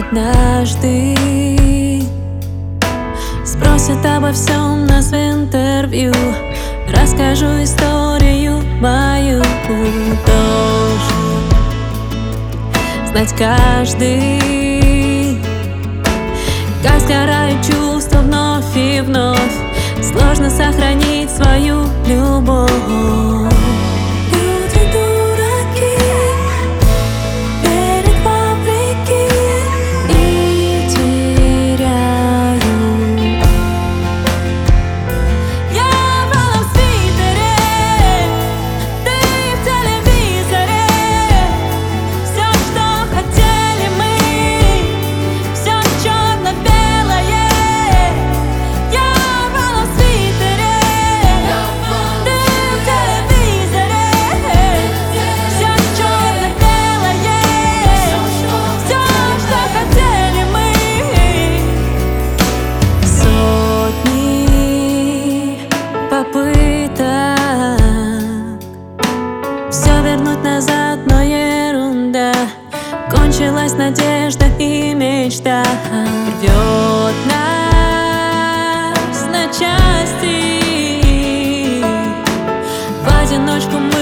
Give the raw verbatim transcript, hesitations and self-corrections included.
однажды спросят обо всем нас в интервью. Расскажу историю мою, должен знать каждый, как сгорают чувства вновь и вновь. Сложно сохранить свою любовь. Люди дураки, верят вопреки и теряют. Я в белом свитере, ты в телевизоре. Все, что хотели мы, все черно-белое. Я в белом свитере, ты в телевизоре. Все черно-белое, все, что хотели мы. Сотни попыток все вернуть назад, но ерунда. Кончилась надежда и мечта. Рвет нас на части. В одиночку мы